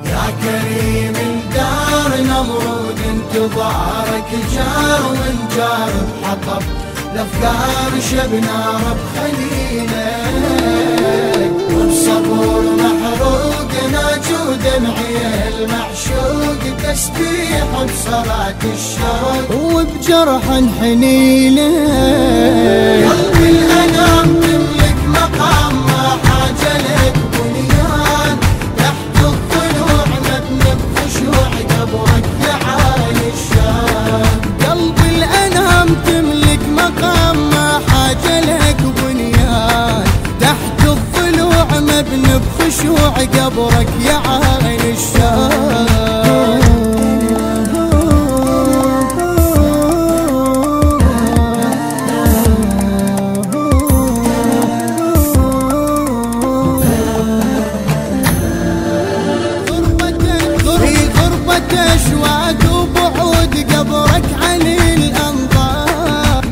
يا كريم الدار نمرود انتظارك جار من جار بحطب الافكار شبنا رب خليلك وبصبور محروق ناجو دمعي المعشوق تسبيح بصلاة الشوق وبجرح حنينك قلبي الأنام تملك مقام ما حاجة لك بنيان تحت الضلوع مبني بخشوع قبرك يا عالي الشان قلبي الأنام تملك مقام ما حاجة لك بنيان تحت الضلوع مبني بخشوع قبرك يا عالي الشان أشواق وبعود قبرك عن الأنظار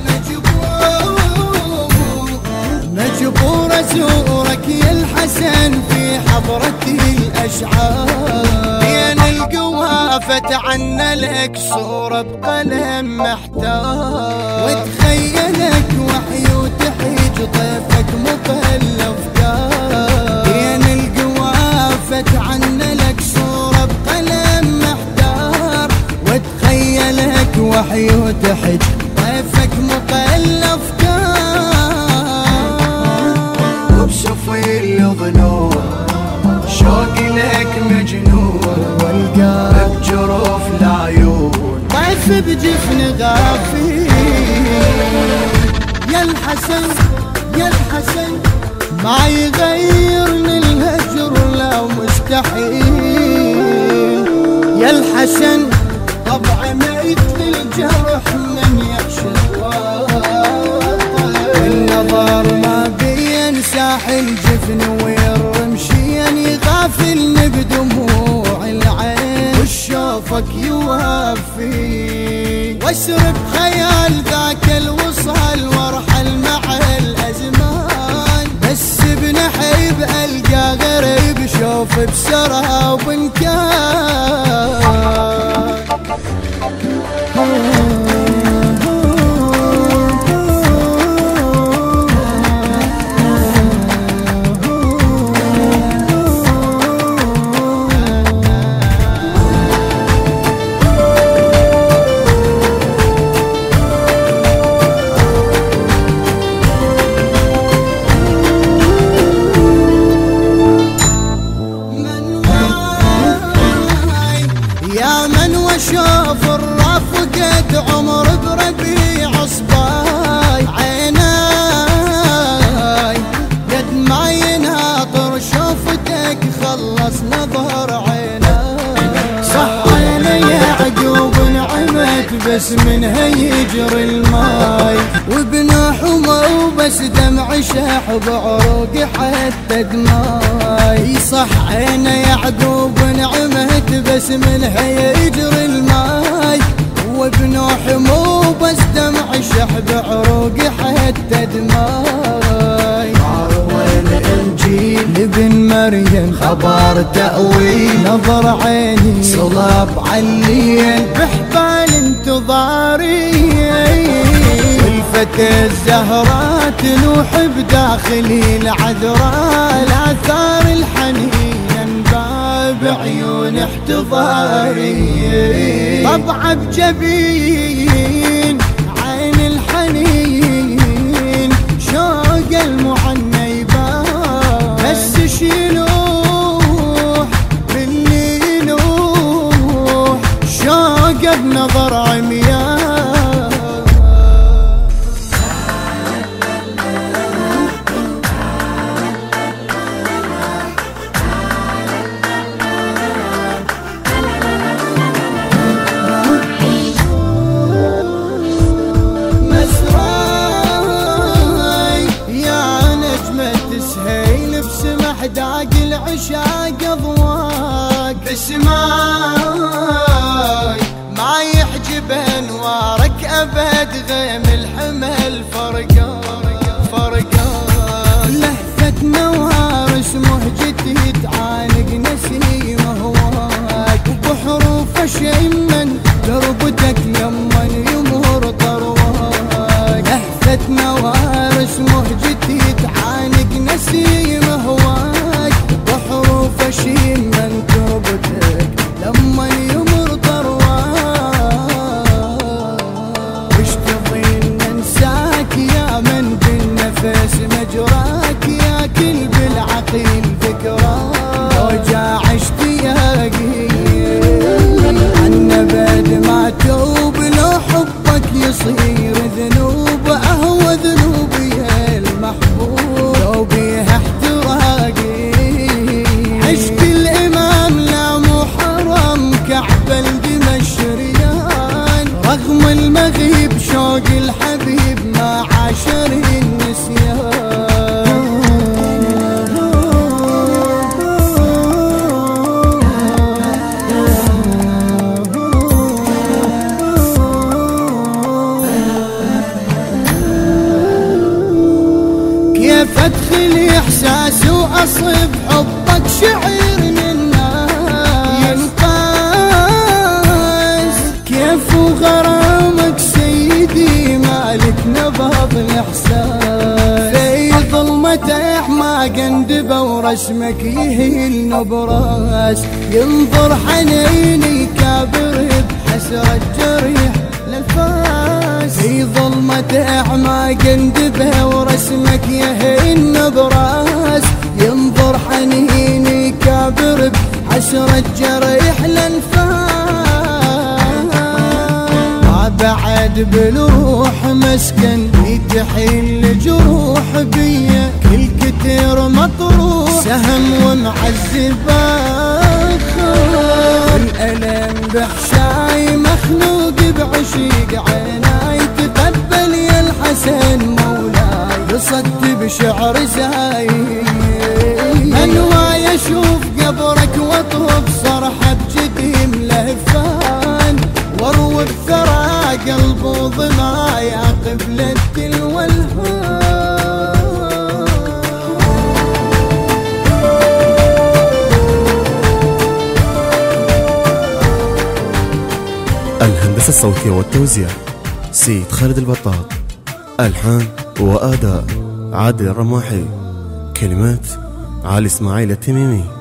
مجبور أزورك يا الحسن في حضرة الأشعار بين القوافة عنا لك صورة بقلم محتار وتخيلك وحي وتحيج ضيفك مكلف قار بين القوافة عنا لك صورة بقلم محتار وتخيلك وحي وتحج ضيفك مقلف كار وبصفي الظنون شوقي لك مجنون والقلب بجروف العيون ضيف بجفن غافي يا الحسن يا الحسن ما يغيرني الهجر لو مستحيل يا الحسن طبع مثل الجرح من يعشق النظر ما بين ساحل جفن ويرمشين يغافلني بدموع العين وشوفك يوفي واسرب خيال ذاك الوصال وارحل مع الازمان بس بنحيب القى غريب شوف بسرها وبنكار شوف الرافقة عمر بربيع صباي عيناي قد ما يناطر شوفتك خلص نظر عيناي صح عيني يعقوب نعمت بس منها يجري الماي وبنوح وبس دمع شاح بعروقي حتى دماي صح عيني يعقوب نعمت بس منها يجري الماي وبنوح مو بس دمع شح بعروقي حتى دماي وين الانجيل ابن مريم خبر تأويل نظر عيني صلاب عليل بحبال انتظاري والفتى الزهراء تلوح بداخلي العذراء الآثار الحنين بعيون احتضاري طبع بجبين عين الحنين شوق المعنى يبان بس شيلوح باللي ينوح شوق بنظر عميان داق العشاق ضواق بسماي ما يحجب انوارك ابد غيم الحمل فرقان لهفة نوار اسمه جدي تعانق نسيمه هواك ورسمك يهيل نبراس، ينظر حنيني كابر بحسرة جريح للفاس، في ظلمة أعماق اندبه ورسمك يهيل نبراس، ينظر حنيني كابر بحسرة جريح للفاس، بعد بالروح مسكن يتحل جروح بيا، كل كتير مطروح سهم ومعذب الألم بحشاي مخلوق بعشيق عيناي، تقبل يا الحسن مولاي بصدت بشعر زايد، أنواي أشوف قبرك واطوف صرحة بجديم لهفان، واروي بثرى قلب وضماي قبلة تلو الهندسة الصوتية والتوزيع سيد خالد البطاط، ألحان وأداء عادل الرماحي، كلمات علي إسماعيل التميمي.